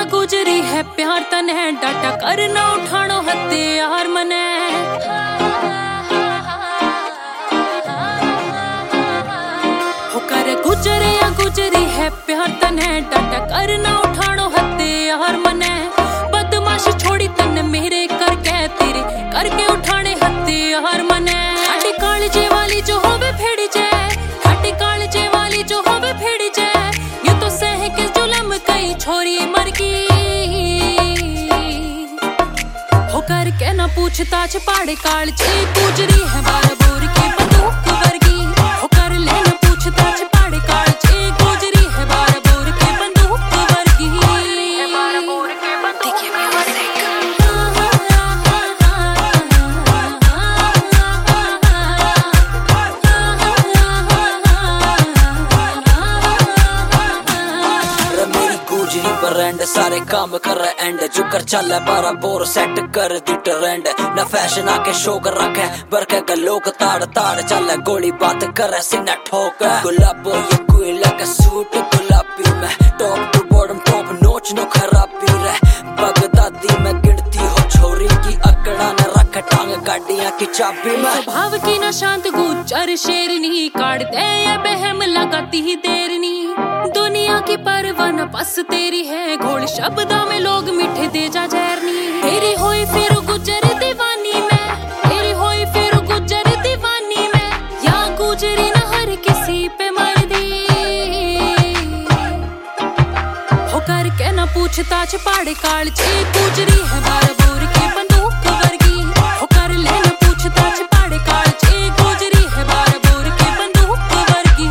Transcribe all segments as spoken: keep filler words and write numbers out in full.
गुजरी है प्यार तन है डाटा करना उठानो हथियार मने हो कर गुजरे या गुजरी है प्यार तन है डाटा करना उठानो हथियार मने बदमाशी छोड़ी तन मेरे करके तेरे करके उठाने हथियार मने हटी कालजे वाली जो होवे फेड़ी जाए हटी कालजे वाली जो होवे फेड़ी जाए ये तो सह के जुलम कई छोरी मर हो करके ना पूछताछ पाड़े कालजे गुजरी है बार बोर के बंदूक वर्गी हो कर ले ना पूछताछ पाड़े कालजे गुजरी है बार बोर के बंदूक वर्गी देखिए एंड सारे काम कर रहे एंड जो कर चल है बारा बोर सेट कर दी ट्रेंड न फैशन आके शो कर रखे बरके का लोग ताड़ ताड़ चल गोली बात कर सीना ठोक गुलाबो ये कोई लगा सूट गुलाबी में top to bottom top notch no खराबी रे बगदादी में गिरती हो छोरी की अकड़ा न रख टांग गाड़ियां की चाबी में स्वभाव की ना शांत गुजर शेरनी काट दे ये बहम लगाती ही देरनी दुनिया की परवाह न बस तेरी है घोल शब्दा में लोग मीठे दे जा जहरनी तेरी होई फिर गुजर दीवानी में तेरी होई फिर गुजर दीवानी में या गुजरी न हर किसी पे मर दी हो करके न पूछताछ पाड़े कालजे गुजरी है बार बोर के बंदूक वर्गी हो कर ले न पूछताछ पाड़े कालजे गुजरी है बार बोर के बंदूक वर्गी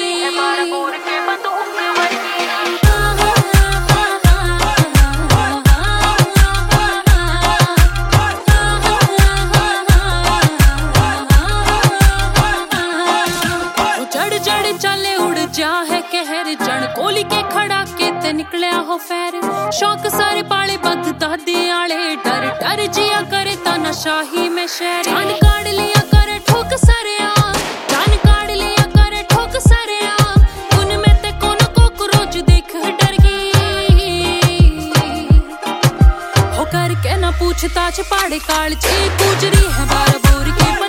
चले उड़ जा है कहर जन कोली के खड़ा के ते निकलिया हो फैर शौक सारे पाले बगदादी आले डर डर जिया करे तना शाही में शहर जान काढ़ लिया करे ठोक सरे आ जान काढ़ लिया करे ठोक सरे आ उनमें ते कौन कोकरोच देख डर गई हो करके ना पूछताछ पाड़े कालजे गुजरी है बार बोर के